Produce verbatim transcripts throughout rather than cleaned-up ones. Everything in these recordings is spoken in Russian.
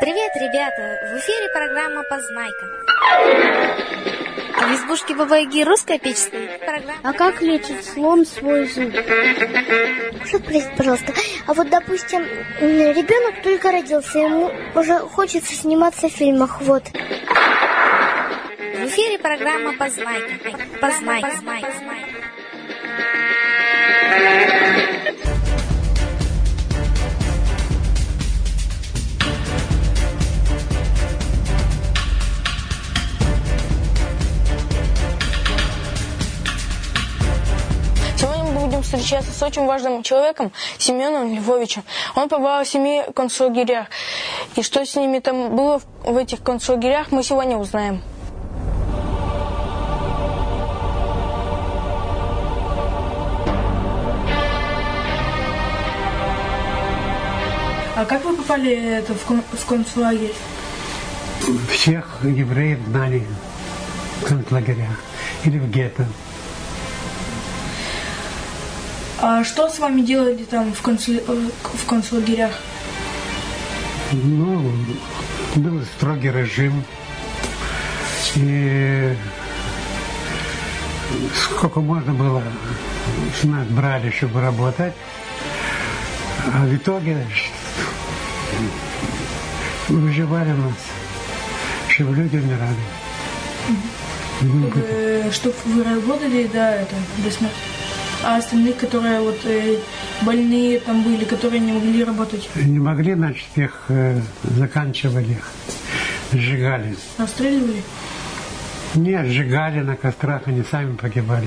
Привет, ребята! В эфире программа «Познайка». А в избушке Баба-Яги русская печь стоит. Программа... А как лечит слон свой зуб? Что-то, простите, пожалуйста. А вот, допустим, ребенок только родился, ему уже хочется сниматься в фильмах, вот. В эфире программа «Познайка». Познайка. Познайка. Встречаться с очень важным человеком, Семеном Львовичем. Он побывал в семи концлагерях. И что с ними там было в этих концлагерях, мы сегодня узнаем. А как вы попали это, в, кон, в концлагерь? Всех евреев гнали в концлагерях или в гетто. А что с вами делали там в, концл... в концлагерях? Ну, был строгий режим. И сколько можно было, нас брали, чтобы работать. А в итоге выживали нас, чтобы люди умирали. Вы, чтобы вы работали, да, это, до смерти. А остальных, которые вот э, больные там были, которые не могли работать? Не могли, значит, их э, заканчивали, их, сжигали. Расстреливали? Нет, сжигали на кострах, они сами погибали.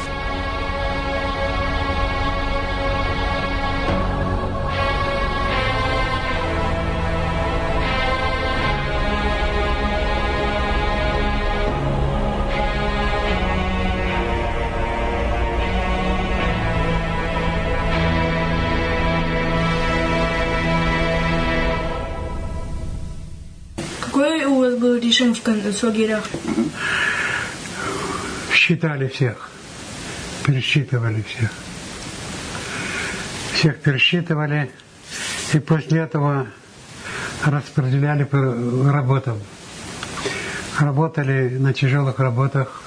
Какой у вас был режим в концлагерях? Считали всех, пересчитывали всех. Всех пересчитывали, и после этого распределяли по работам. Работали на тяжелых работах,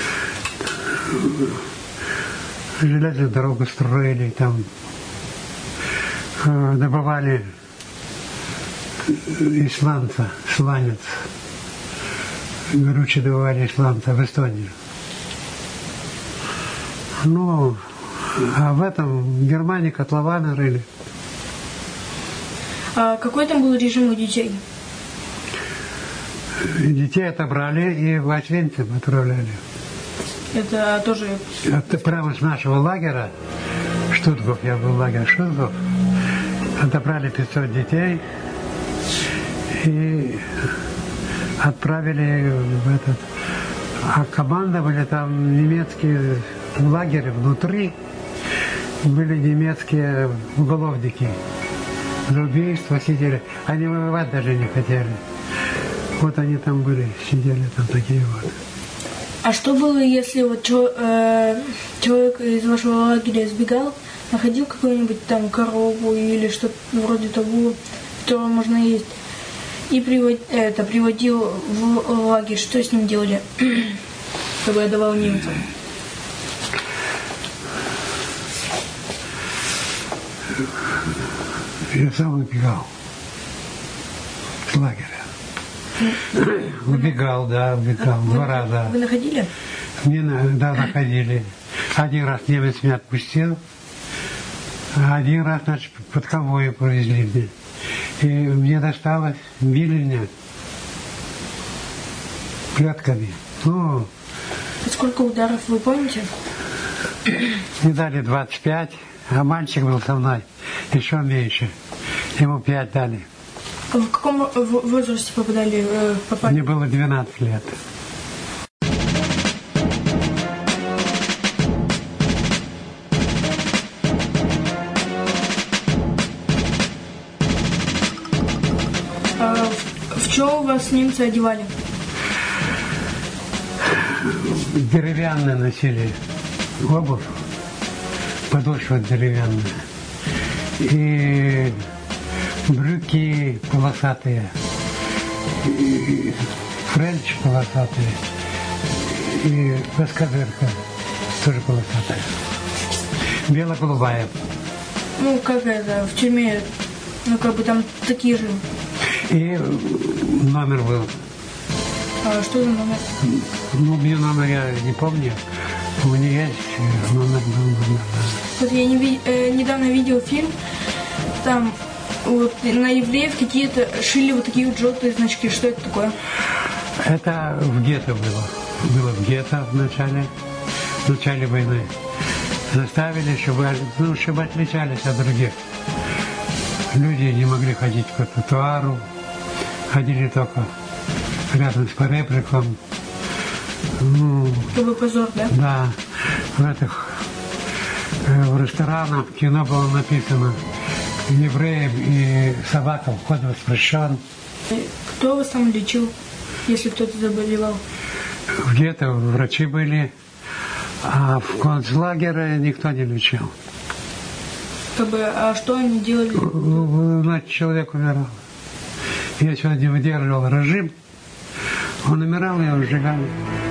железную дорогу строили, там добывали из сланца, сланец. Горюче добывали из сланца в Эстонии. Ну, а в этом в Германии котлованы рыли. А какой там был режим у детей? Детей отобрали и в Освенцим отправляли. Это тоже... Это прямо с нашего лагеря, Штутгов, я был в лагере Штутгов, отобрали пятьсот детей и отправили в этот... А командовали там немецкие в лагере внутри, были немецкие уголовники. За убийство сидели. Они воевать даже не хотели. Вот они там были, сидели там такие вот. А что было, если вот э, человек из вашего лагеря сбегал, находил какую-нибудь там корову или что-то вроде того, которое можно есть, и привод, это, приводил в лагерь, что с ним делали, чтобы отдавал немцам? Я сам убегал с лагеря. Убегал, да, убегал. Вы, Два раза. Вы находили? Мне, да, находили. Один раз немец меня отпустил, а один раз, значит, под конвоем повезли меня. И мне досталось, били меня плетками. Ну, сколько ударов, вы помните? Мне дали двадцать пять, а мальчик был со мной еще меньше. Ему пять дали. В каком возрасте попадали, попали? Мне было двенадцать лет. А в что вас немцы одевали? Деревянные носили обувь, подошва деревянная. И брюки полосатые, и, и френч полосатый, и пескадырка тоже полосатая. Бело-голубая. Ну, как это, в тюрьме, ну, как бы там такие же. И номер был. А что за номер? Ну, мне номер я не помню. У меня есть номер, номер. Вот я не ви- э, недавно видел фильм, там вот на евреев какие-то шили вот такие вот желтые значки. Что это такое? Это в гетто было. Было в гетто в начале, в начале войны. Заставили, чтобы, ну, чтобы отличались от других. Люди не могли ходить по тротуару, ходили только рядом с поребриком. Ну, Как бы позор, да? да, в этих э, в ресторанах, в кино было написано: евреям и собакам вход воспрещен. Кто вас там лечил, если кто-то заболевал? В гетто врачи были, а в концлагере никто не лечил. Как бы, а что они делали? Значит, человек умирал. Если он не выдерживал режим, он умирал, и его сжигали.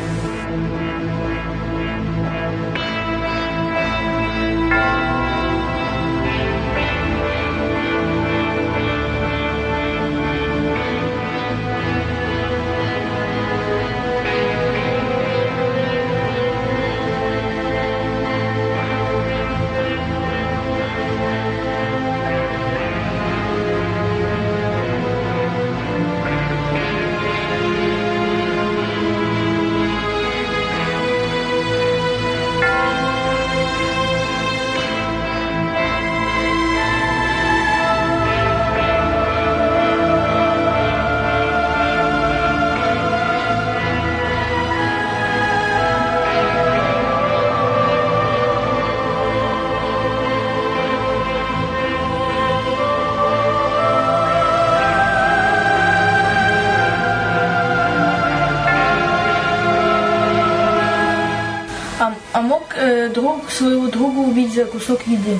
А мог э, друг своего друга убить за кусок еды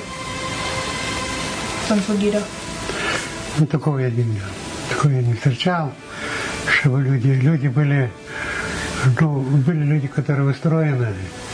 в концлагерях? Ну, такого я не видел. Такого я не встречал, чтобы люди, люди были, ну, были люди, которые устроены.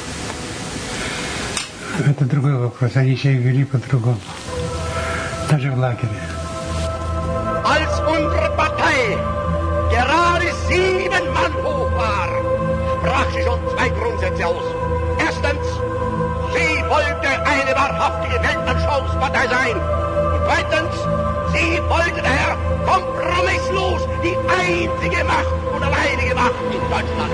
Это другой вопрос. Они себя вели по-другому. Даже в лагере. Als unsere Partei gerade sieben Mann hoch war, sprach sie schon zwei Grundsätze aus. Erstens, sie wollte eine wahrhaftige Weltanschauungspartei sein. Und zweitens, sie wollte daher kompromisslos die einzige Macht und alleinige Macht in Deutschland.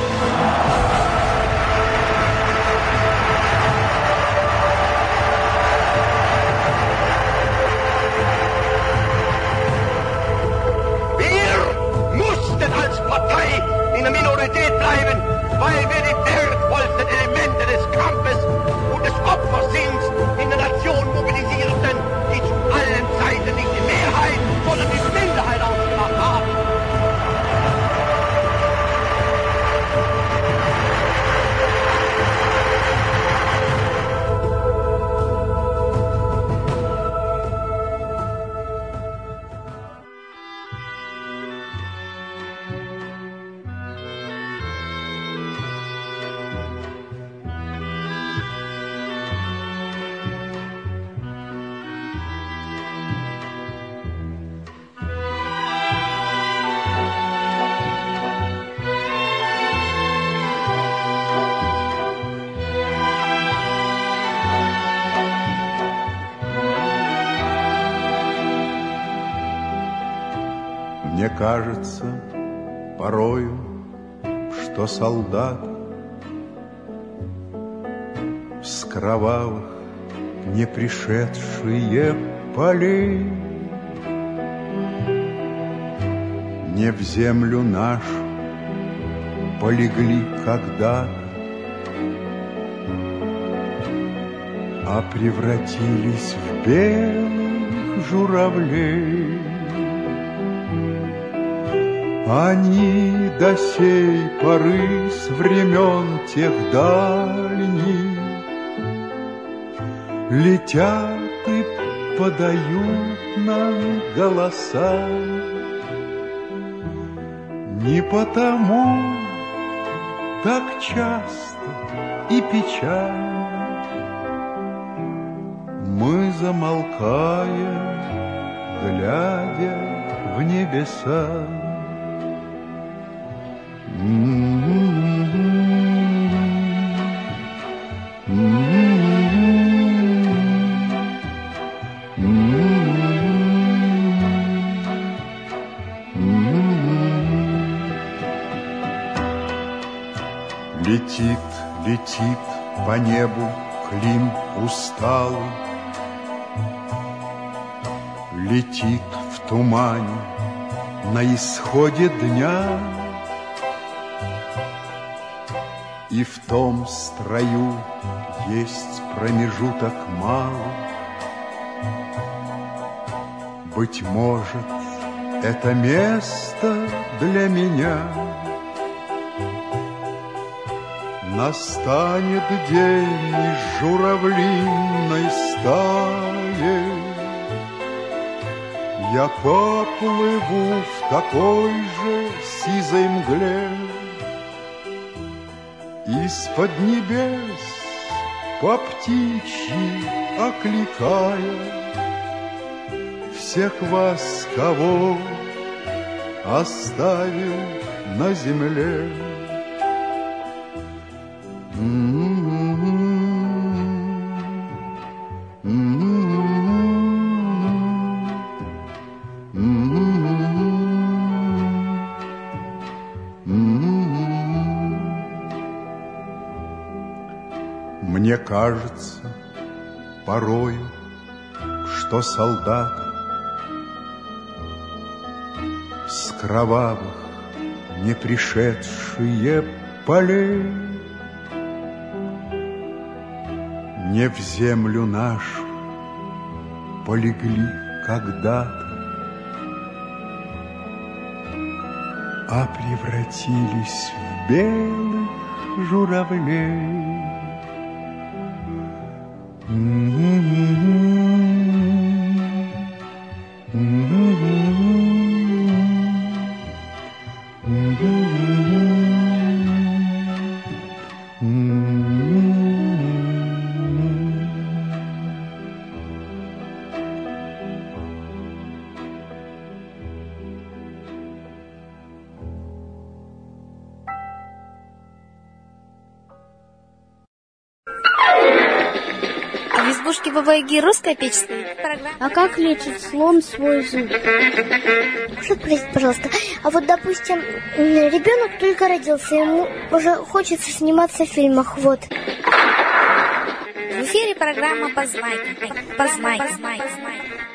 Wir mussten als Partei in der Minorität bleiben, weil wir die wertvollsten Elemente des Kampfes und des Opfersinns in der Nation mobilisierten, die zu allen Zeiten nicht die Mehrheit, sondern die Minderheit ausgemacht haben. Мне кажется порою, что солдат с кровавых не пришедшие полей не в землю нашу полегли когда-то, а превратились в белых журавлей. Они до сей поры с времен тех дальних летят и подают нам голоса, Не потому так часто и печально мы замолкаем, глядя в небеса. Летит, летит по небу Клим усталый, летит в тумане на исходе дня, и в том строю есть промежуток малый. Быть может, это место для меня. Настанет день из журавлиной стаи, я поплыву в такой же сизой мгле. Из-под небес по птичьи окликая всех вас, кого оставил на земле. Мне кажется порою, что солдаты с кровавых не пришедшие полей не в землю нашу полегли когда-то, а превратились в белых журавлей. В избушке Бабы-Яги русская печь стоит. Программа. А как лечит слон свой зуб? Что, простите, пожалуйста, а вот, допустим, ребенок только родился, ему уже хочется сниматься в фильмах, вот. В эфире программа «Познайка». Познайка. Познайка.